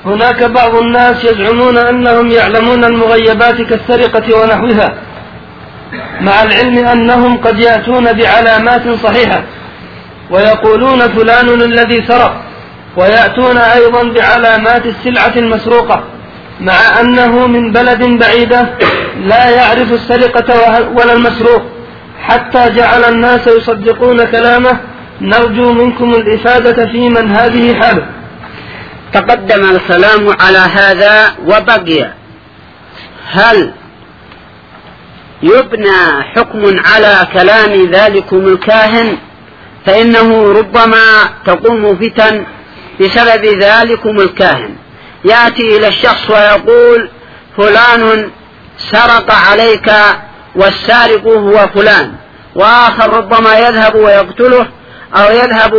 هناك بعض الناس يزعمون أنهم يعلمون المغيبات كالسرقة ونحوها، مع العلم أنهم قد يأتون بعلامات صحيحة ويقولون فلان الذي سرق، ويأتون أيضا بعلامات السلعة المسروقة، مع أنه من بلد بعيدة لا يعرف السرقة ولا المسروق، حتى جعل الناس يصدقون كلامه. نرجو منكم الإفادة في من هذه حاله. تقدم الكلام على هذا وبقي هل يبنى حكم على كلام ذلكم الكاهن؟ فإنه ربما تقوم فتن بسبب ذلكم الكاهن، يأتي إلى الشخص ويقول فلان سرق عليك والسارق هو فلان، وآخر ربما يذهب ويقتله أو يذهب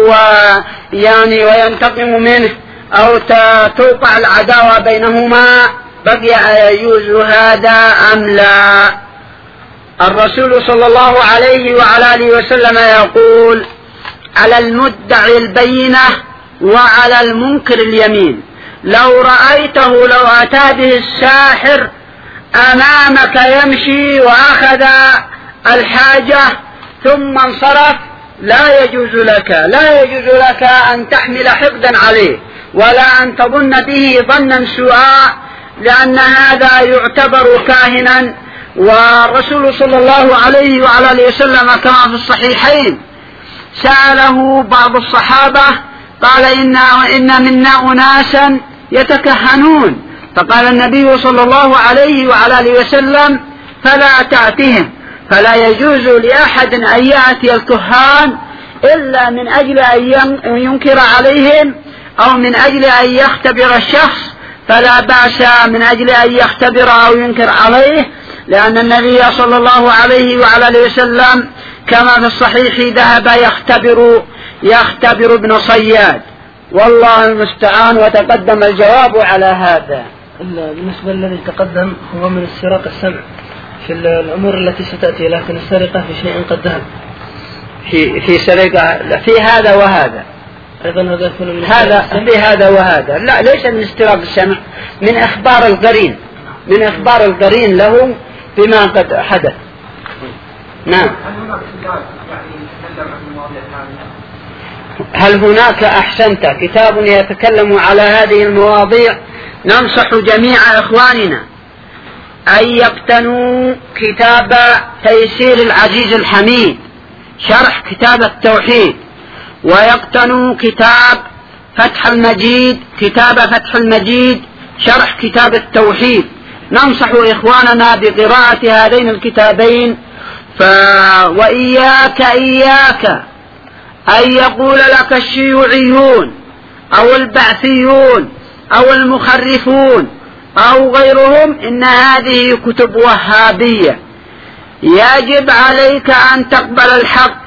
وينتقم منه أو توقع العداوة بينهما. بقي يجوز هذا أم لا؟ الرسول صلى الله عليه وعلى آله وسلم يقول على المدعي البينة وعلى المنكر اليمين. لو رأيته لو أتى به الساحر أمامك يمشي وأخذ الحاجة ثم انصرف، لا يجوز لك أن تحمل حقدا عليه ولا أن تظن به ظنا سوءا، لأن هذا يعتبر كاهنا. والرسول صلى الله عليه وعلى آله وسلم كما في الصحيحين سأله بعض الصحابة قال إن منا أناسا يتكهنون، فقال النبي صلى الله عليه وعلى آله وسلم فلا تأتهم. فلا يجوز لأحد أن يأتي الكهان إلا من أجل أن ينكر عليهم أو من أجل أن يختبر الشخص، فلا بأس من أجل أن يختبر أو ينكر عليه، لأن النبي صلى الله عليه وعلى آله وسلم كما في الصحيح ذهب يختبر ابن صياد، والله المستعان. وتقدم الجواب على هذا. بالنسبة للذي تقدم هو من السرقة السمع في الأمور التي ستأتي، لكن السرقة في شيء قد ذهب في سرقة في هذا وهذا، أيضا هذا يكون من في هذا وهذا. لا، ليس من استراق السمع، من إخبار القرين له بما قد حدث. نعم. هل هناك أحسنت كتاب يتكلم على هذه المواضيع؟ ننصح جميع إخواننا أن يقتنوا كتاب تيسير العزيز الحميد شرح كتاب التوحيد، ويقتنوا كتاب كتاب فتح المجيد شرح كتاب التوحيد. ننصح إخواننا بقراءة هذين الكتابين. وإياك أن يقول لك الشيوعيون أو البعثيون أو المخرفون أو غيرهم إن هذه كتب وهابية. يجب عليك أن تقبل الحق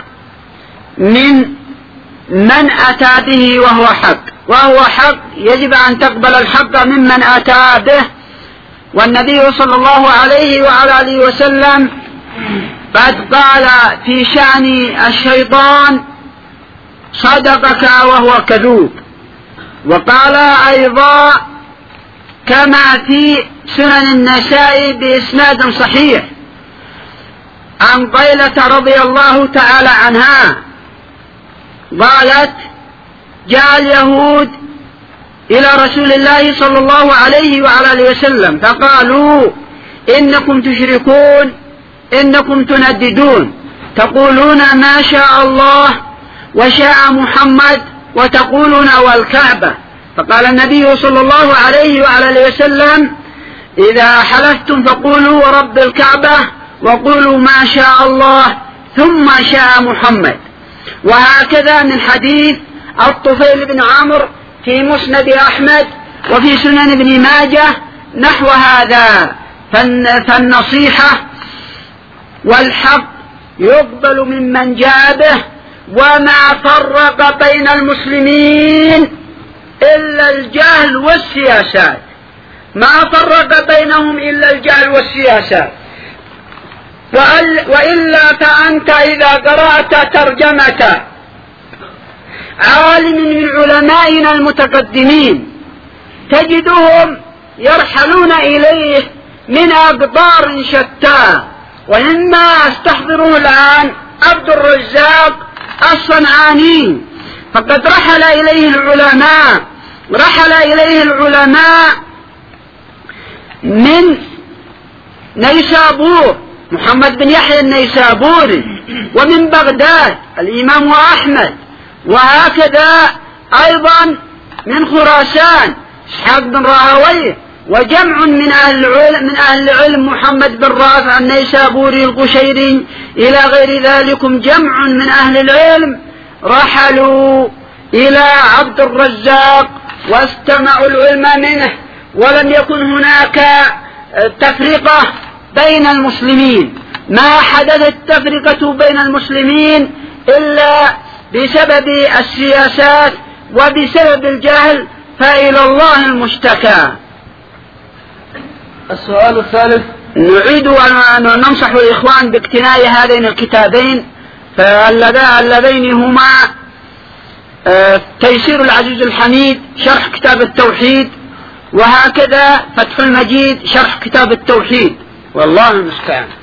من أتى به وهو حق، يجب أن تقبل الحق ممن أتى به. والنبي صلى الله عليه وعلى آله وسلم قد قال في شأن الشيطان صدقك وهو كذوب. وقال أيضا كما في سنن النسائي بإسناد صحيح عن قيلة رضي الله تعالى عنها قالت جاء اليهود إلى رسول الله صلى الله عليه وعلى آله وسلم فقالوا إنكم تشركون، إنكم تنددون، تقولون ما شاء الله وشاء محمد وتقولون والكعبة. فقال النبي صلى الله عليه وعلى آله وسلم إذا حلفتم فقولوا ورب الكعبة وقولوا ما شاء الله ثم شاء محمد. وهكذا من حديث الطفيل بن عمرو في مسند أحمد وفي سنن ابن ماجه نحو هذا. فالنصيحة والحق يقبل ممن جاء به، وما فرق بين المسلمين إلا الجهل والسياسات، ما فرق بينهم إلا الجهل والسياسات. وإلا فأنت إذا قرأت ترجمة عالم من علمائنا المتقدمين تجدهم يرحلون إليه من أقطار شتى. ومما استحضره الآن عبد الرزاق الصنعاني، فقد رحل إليه العلماء من نيسابور، محمد بن يحيى النيسابوري، ومن بغداد الإمام أحمد، وهكذا أيضا من خراسان إسحاق بن راهويه، وجمع من أهل العلم محمد بن رافع النيسابوري القشيري إلى غير ذلك، جمع من أهل العلم رحلوا إلى عبد الرزاق واستمعوا العلم منه، ولم يكن هناك تفرقة بين المسلمين. ما حدثت تفرقة بين المسلمين إلا بسبب السياسات وبسبب الجهل، فإلى الله المشتكى. السؤال الثالث: نريد أن ننصح الإخوان باقتناء هذين الكتابين اللذين هما تيسير العزيز الحميد شرح كتاب التوحيد، وهكذا فتح المجيد شرح كتاب التوحيد، والله المستعان.